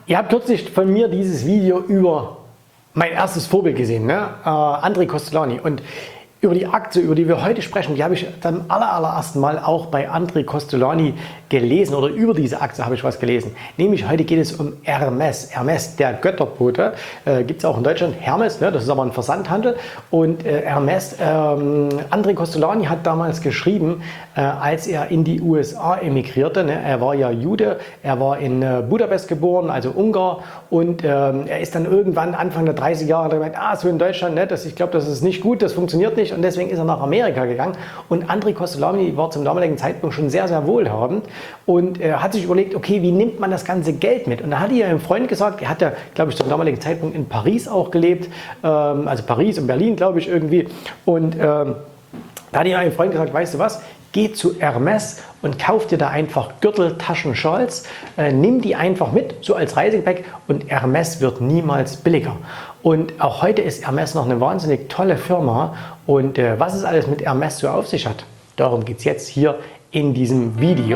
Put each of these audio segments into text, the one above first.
Ihr habt kürzlich von mir dieses Video über mein erstes Vorbild gesehen, ne? André Kostolany. Und über die Aktie, über die wir heute sprechen, die habe ich zum allerersten Mal auch bei André Kostolany gelesen, oder über diese Aktie habe ich was gelesen. Nämlich heute geht es um Hermes. Hermes, der Götterbote, gibt es auch in Deutschland. Hermes, ne, das ist aber ein Versandhandel. Und Hermes, André Kostolany hat damals geschrieben, als er in die USA emigrierte, ne, er war ja Jude, er war in Budapest geboren, also Ungar, und er ist dann irgendwann Anfang der 30er Jahre gemeint, so in Deutschland, ne, ich glaube, das ist nicht gut, das funktioniert nicht, und deswegen ist er nach Amerika gegangen. Und André Kostolany war zum damaligen Zeitpunkt schon sehr, sehr wohlhabend und hat sich überlegt, okay, wie nimmt man das ganze Geld mit? Und da hat er einem Freund gesagt, er hat ja, glaube ich, zum damaligen Zeitpunkt in Paris auch gelebt, also Paris und Berlin, glaube ich, irgendwie, und da hat er einem Freund gesagt, weißt du was, geh zu Hermes und kauf dir da einfach Gürtel, Taschen, Schals, nimm die einfach mit, so als Reisegepäck, und Hermes wird niemals billiger. Und auch heute ist Hermes noch eine wahnsinnig tolle Firma, und was es alles mit Hermes so auf sich hat, darum geht es jetzt hier in diesem Video.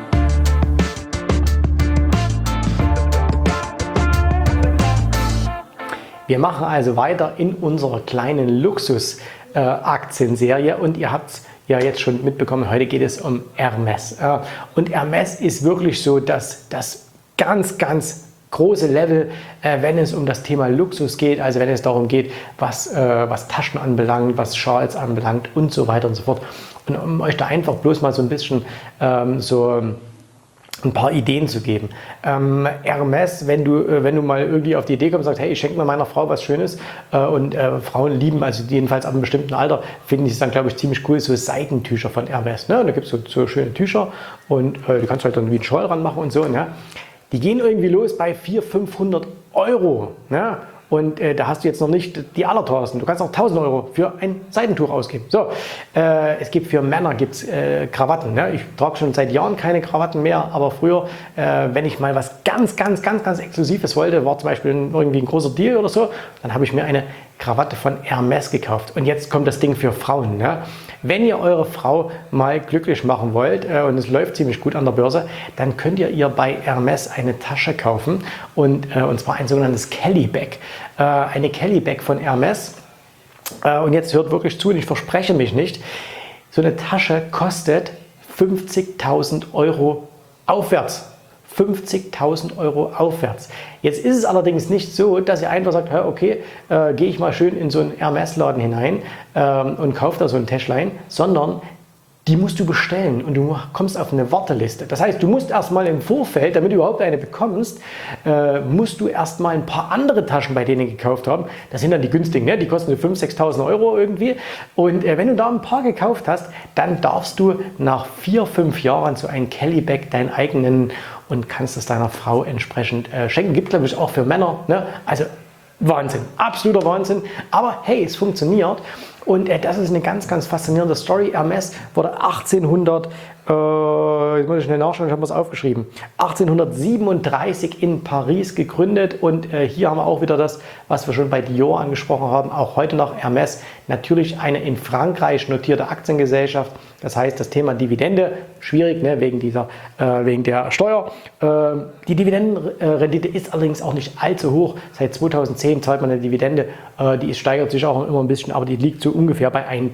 Wir machen also weiter in unserer kleinen Luxus-Aktienserie, und ihr habt es ja jetzt schon mitbekommen, heute geht es um Hermes. Und Hermes ist wirklich so das ganz große Level, wenn es um das Thema Luxus geht, also wenn es darum geht, was Taschen anbelangt, was Schals anbelangt und so weiter und so fort. Und um euch da einfach bloß mal so ein bisschen ein paar Ideen zu geben. Hermes, wenn du mal irgendwie auf die Idee kommst und sagst, hey, ich schenke mal meiner Frau was Schönes, und Frauen lieben, also jedenfalls ab einem bestimmten Alter, finden die es dann, glaube ich, ziemlich cool, so Seidentücher von Hermes. Ne? Und da gibt es so schöne Tücher, und du kannst halt dann wie einen Schal ranmachen und so. Ne? Die gehen irgendwie los bei 400-500 Euro. Ne? Und da hast du jetzt noch nicht die allerteuersten. Du kannst auch 1000 Euro für ein Seidentuch ausgeben. So, es gibt für Männer Krawatten. Ne? Ich trage schon seit Jahren keine Krawatten mehr, aber früher, wenn ich mal was ganz Exklusives wollte, war zum Beispiel irgendwie ein großer Deal oder so, dann habe ich mir eine Krawatte von Hermes gekauft. Und jetzt kommt das Ding für Frauen. Ne? Wenn ihr eure Frau mal glücklich machen wollt, und es läuft ziemlich gut an der Börse, dann könnt ihr bei Hermes eine Tasche kaufen, und zwar ein sogenanntes Kelly Bag. Eine Kelly Bag von Hermes. Und jetzt hört wirklich zu, und ich verspreche mich nicht, so eine Tasche kostet 50.000 Euro aufwärts. 50.000 Euro aufwärts. Jetzt ist es allerdings nicht so, dass ihr einfach sagt, okay, gehe ich mal schön in so einen Hermes-Laden hinein und kaufe da so ein Täschlein, sondern die musst du bestellen, und du kommst auf eine Warteliste. Das heißt, du musst erstmal im Vorfeld, damit du überhaupt eine bekommst, musst du erstmal ein paar andere Taschen bei denen gekauft haben. Das sind dann die günstigen, ne? Die kosten 5.000, 6.000 Euro irgendwie. Und wenn du da ein paar gekauft hast, dann darfst du nach 4-5 Jahren so ein Kelly Bag deinen eigenen, und kannst es deiner Frau entsprechend schenken. Gibt, glaube ich, auch für Männer. Ne? Also Wahnsinn, absoluter Wahnsinn. Aber hey, es funktioniert. Und das ist eine ganz faszinierende Story. Hermes wurde 1800, jetzt muss ich schnell nachschauen, ich habe es aufgeschrieben, 1837 in Paris gegründet. Und hier haben wir auch wieder das, was wir schon bei Dior angesprochen haben, auch heute noch Hermes, natürlich eine in Frankreich notierte Aktiengesellschaft. Das heißt, das Thema Dividende, schwierig, ne, wegen der Steuer. Die Dividendenrendite ist allerdings auch nicht allzu hoch. Seit 2010 zahlt man eine Dividende, die steigert sich auch immer ein bisschen, aber die liegt so ungefähr bei 1%.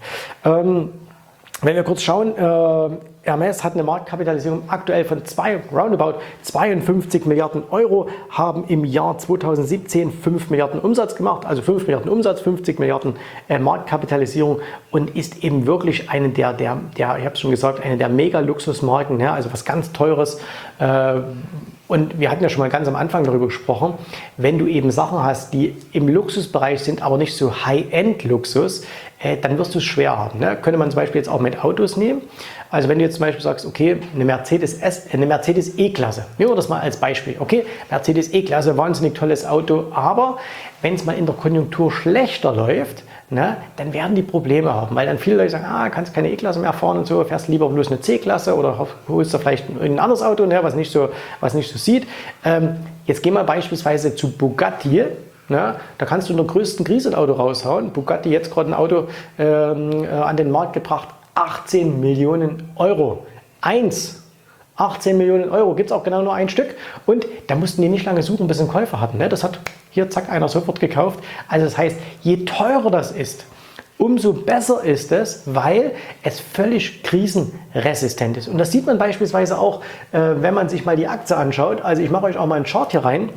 Wenn wir kurz schauen, Hermes hat eine Marktkapitalisierung aktuell von roundabout 52 Milliarden Euro, haben im Jahr 2017 5 Milliarden Umsatz gemacht, also 5 Milliarden Umsatz, 50 Milliarden Marktkapitalisierung, und ist eben wirklich eine ich habe es schon gesagt, eine der Mega-Luxusmarken, ja, also was ganz Teures. Und wir hatten ja schon mal ganz am Anfang darüber gesprochen, wenn du eben Sachen hast, die im Luxusbereich sind, aber nicht so High-End-Luxus, dann wirst du es schwer haben. Ne? Könnte man zum Beispiel jetzt auch mit Autos nehmen. Also wenn du jetzt zum Beispiel sagst, okay, eine Mercedes E-Klasse, nehmen wir das mal als Beispiel. Okay, Mercedes E-Klasse, wahnsinnig tolles Auto, aber wenn es mal in der Konjunktur schlechter läuft, ne, dann werden die Probleme haben, weil dann viele Leute sagen, kannst keine E-Klasse mehr fahren und so, fährst lieber bloß eine C-Klasse oder holst du vielleicht ein anderes Auto, ne, was nicht so sieht. Jetzt gehen wir beispielsweise zu Bugatti. Ne, da kannst du in der größten Krise ein Auto raushauen. Bugatti jetzt gerade ein Auto an den Markt gebracht, 18 Millionen Euro. Eins. 18 Millionen Euro, gibt es auch genau nur ein Stück. Und da mussten die nicht lange suchen, bis sie einen Käufer hatten. Ne? Das hat hier, zack, einer sofort gekauft. Also das heißt, je teurer das ist, umso besser ist es, weil es völlig krisenresistent ist. Und das sieht man beispielsweise auch, wenn man sich mal die Aktie anschaut. Also ich mache euch auch mal einen Chart hier rein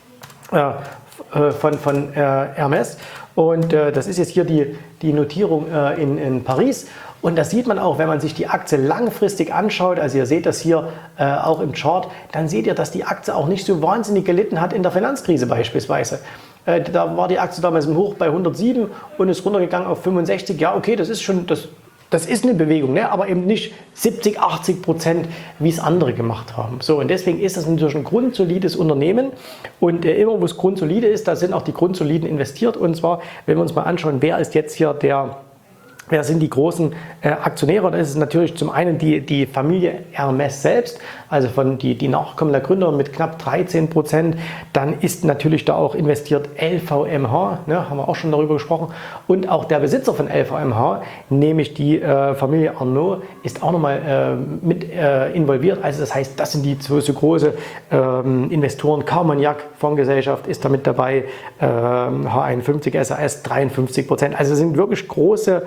von Hermes. Und das ist jetzt hier die Notierung in Paris. Und das sieht man auch, wenn man sich die Aktie langfristig anschaut, also ihr seht das hier auch im Chart, dann seht ihr, dass die Aktie auch nicht so wahnsinnig gelitten hat in der Finanzkrise beispielsweise. Da war die Aktie damals im Hoch bei 107 und ist runtergegangen auf 65. Ja, okay, das ist schon, das ist eine Bewegung, ne? Aber eben nicht 70-80%, wie es andere gemacht haben. So, und deswegen ist das natürlich ein grundsolides Unternehmen. Und immer, wo es grundsolide ist, da sind auch die Grundsoliden investiert. Und zwar, wenn wir uns mal anschauen, wer ist jetzt hier wer sind die großen Aktionäre? Das ist natürlich zum einen die Familie Hermes selbst, also die Nachkommen der Gründer mit knapp 13%. Dann ist natürlich da auch investiert LVMH, ne, haben wir auch schon darüber gesprochen. Und auch der Besitzer von LVMH, nämlich die Familie Arnault, ist auch nochmal mit involviert. Also das heißt, das sind die zwei so große Investoren. Carmignac Fondsgesellschaft ist da mit dabei, H51 SAS 53%. Also sind wirklich große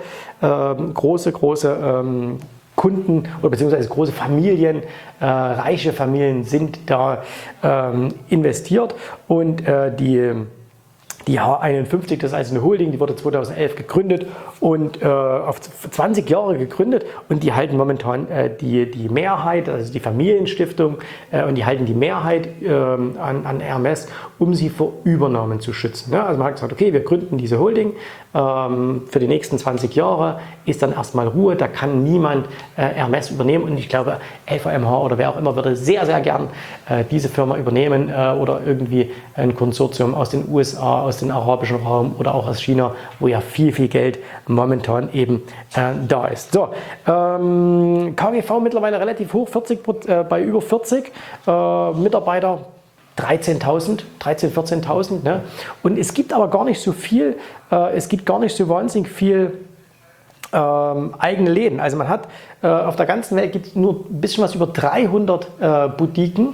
Kunden oder beziehungsweise große Familien, reiche Familien sind da investiert und die H51, das ist also eine Holding, die wurde 2011 gegründet und auf 20 Jahre gegründet und die halten momentan die Mehrheit, also die Familienstiftung und die halten die Mehrheit an Hermes, um sie vor Übernahmen zu schützen. Ja, also man hat gesagt, okay, wir gründen diese Holding, für die nächsten 20 Jahre ist dann erstmal Ruhe, da kann niemand Hermes übernehmen und ich glaube LVMH oder wer auch immer würde sehr, sehr gern diese Firma übernehmen oder irgendwie ein Konsortium aus den USA, aus dem arabischen Raum oder auch aus China, wo ja viel, viel Geld momentan eben da ist. So, KGV mittlerweile relativ hoch, bei über 40 Mitarbeiter. 13.000, 14.000. Ne? Und es gibt aber gar nicht so viel, es gibt gar nicht so wahnsinnig viel eigene Läden. Also man hat auf der ganzen Welt gibt es nur ein bisschen was über 300 Boutiquen,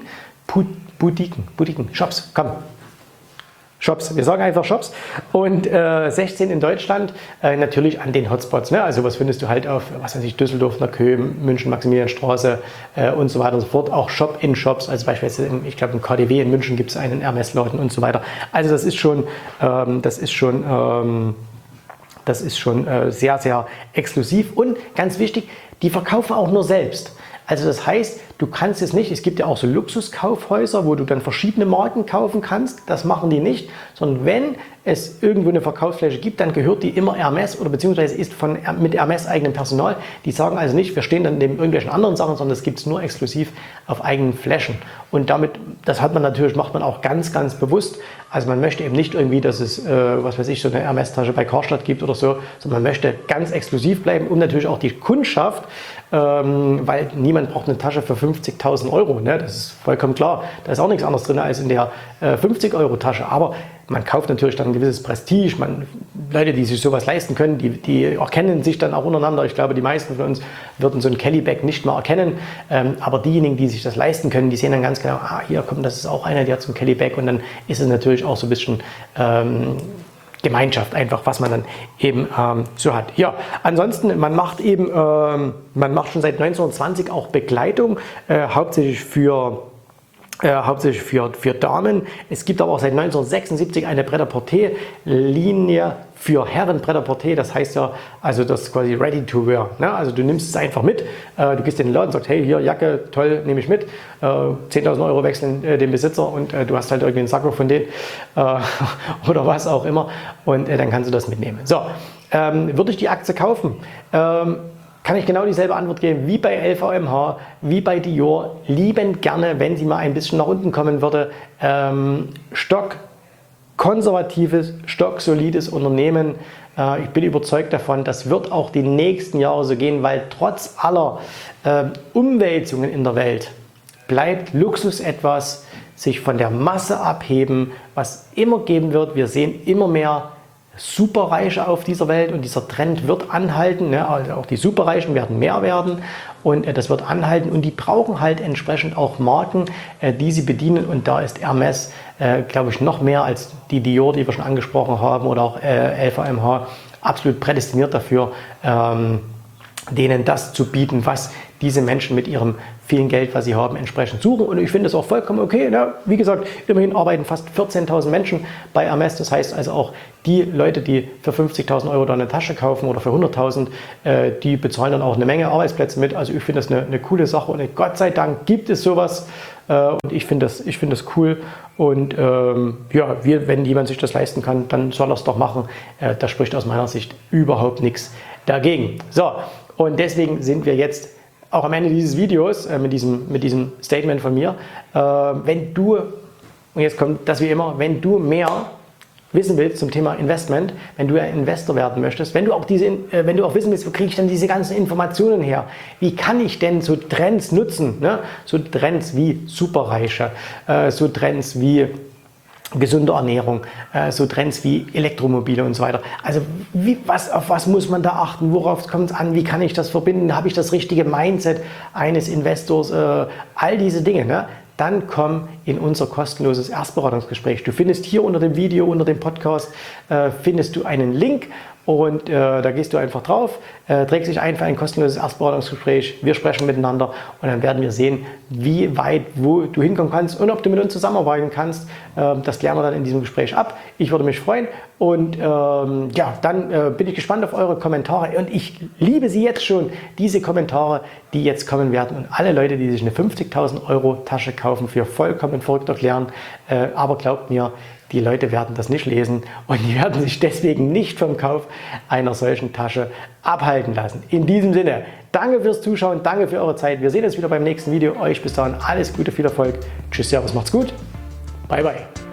Shops, komm. Shops, wir sagen einfach Shops und 16 in Deutschland, natürlich an den Hotspots. Ne? Also was findest du halt auf, was weiß ich, Düsseldorf, Neukölln, München, Maximilianstraße und so weiter und so fort. Auch Shop-in-Shops, also beispielsweise, ich glaube im KaDeWe in München gibt es einen Hermes-Laden und so weiter. Also das ist schon sehr, sehr exklusiv und ganz wichtig, die verkaufen auch nur selbst. Also das heißt, du kannst es nicht, es gibt ja auch so Luxuskaufhäuser, wo du dann verschiedene Marken kaufen kannst, das machen die nicht, sondern wenn es irgendwo eine Verkaufsfläche gibt, dann gehört die immer Hermes oder beziehungsweise ist mit Hermes eigenem Personal. Die sagen also nicht, wir stehen dann neben irgendwelchen anderen Sachen, sondern das gibt es nur exklusiv auf eigenen Flächen. Und damit, das macht man auch ganz, ganz bewusst. Also man möchte eben nicht irgendwie, dass es, was weiß ich, so eine Hermes-Tasche bei Karstadt gibt oder so, sondern man möchte ganz exklusiv bleiben, um natürlich auch die Kundschaft, weil niemand braucht eine Tasche für 50.000 Euro, ne? Das ist vollkommen klar. Da ist auch nichts anderes drin als in der 50-Euro-Tasche. Aber man kauft natürlich dann ein gewisses Prestige. Leute, die sich sowas leisten können, die erkennen sich dann auch untereinander. Ich glaube, die meisten von uns würden so ein Kelly-Bag nicht mehr erkennen. Aber diejenigen, die sich das leisten können, die sehen dann ganz genau, hier kommt, das ist auch einer, der hat so ein Kelly-Bag. Und dann ist es natürlich auch so ein bisschen Gemeinschaft einfach, was man dann eben so hat. Ja, ansonsten, man macht schon seit 1920 auch Bekleidung, hauptsächlich für Damen. Es gibt aber auch seit 1976 eine Pret-à-Porter-Linie für Herren Pret-à-Porter. Das heißt ja, also das ist quasi ready to wear. Ne? Also du nimmst es einfach mit, du gehst in den Laden und sagst, hey, hier Jacke, toll, nehme ich mit. 10.000 Euro wechseln den Besitzer und du hast halt irgendwie einen Sakko von denen oder was auch immer und dann kannst du das mitnehmen. So, würde ich die Aktie kaufen? Kann ich genau dieselbe Antwort geben wie bei LVMH, wie bei Dior. Liebend gerne, wenn sie mal ein bisschen nach unten kommen würde. Stockkonservatives, stocksolides Unternehmen. Ich bin überzeugt davon, das wird auch die nächsten Jahre so gehen, weil trotz aller Umwälzungen in der Welt bleibt Luxus etwas, sich von der Masse abheben, was immer geben wird. Wir sehen immer mehr Superreiche auf dieser Welt und dieser Trend wird anhalten. Ne? Also auch die Superreichen werden mehr werden und das wird anhalten und die brauchen halt entsprechend auch Marken, die sie bedienen und da ist Hermès, glaube ich, noch mehr als die Dior, die wir schon angesprochen haben oder auch LVMH absolut prädestiniert dafür, denen das zu bieten, was diese Menschen mit ihrem vielen Geld, was sie haben, entsprechend suchen. Und ich finde es auch vollkommen okay. Ne? Wie gesagt, immerhin arbeiten fast 14.000 Menschen bei Hermès. Das heißt also auch die Leute, die für 50.000 Euro da eine Tasche kaufen oder für 100.000, die bezahlen dann auch eine Menge Arbeitsplätze mit. Also ich finde das eine coole Sache und Gott sei Dank gibt es sowas. Und ich finde das cool. Und ja, wenn jemand sich das leisten kann, dann soll er es doch machen. Da spricht aus meiner Sicht überhaupt nichts dagegen. So, und deswegen sind wir jetzt auch am Ende dieses Videos mit diesem Statement von mir, wenn du, und jetzt kommt das wie immer, wenn du mehr wissen willst zum Thema Investment, wenn du ein Investor werden möchtest, wenn du auch wissen willst, wo kriege ich denn diese ganzen Informationen her? Wie kann ich denn so Trends nutzen? Ne? So Trends wie Superreiche, so Trends wie gesunde Ernährung, so Trends wie Elektromobile und so weiter. Also auf was muss man da achten? Worauf kommt es an? Wie kann ich das verbinden? Habe ich das richtige Mindset eines Investors? All diese Dinge. Ne? Dann komm in unser kostenloses Erstberatungsgespräch. Du findest hier unter dem Video, unter dem Podcast, findest du einen Link und da gehst du einfach drauf, trägst dich ein für ein kostenloses Erstberatungsgespräch. Wir sprechen miteinander und dann werden wir sehen, wie weit, wo du hinkommen kannst und ob du mit uns zusammenarbeiten kannst. Das klären wir dann in diesem Gespräch ab. Ich würde mich freuen und ja, dann bin ich gespannt auf eure Kommentare und ich liebe sie jetzt schon, diese Kommentare, die jetzt kommen werden und alle Leute, die sich eine 50.000 Euro Tasche kaufen, für vollkommen verrückt erklären. Aber glaubt mir, die Leute werden das nicht lesen und die werden sich deswegen nicht vom Kauf einer solchen Tasche abhalten lassen. In diesem Sinne, danke fürs Zuschauen, danke für eure Zeit. Wir sehen uns wieder beim nächsten Video. Euch bis dahin alles Gute, viel Erfolg. Tschüss, servus, macht's gut. Bye, bye.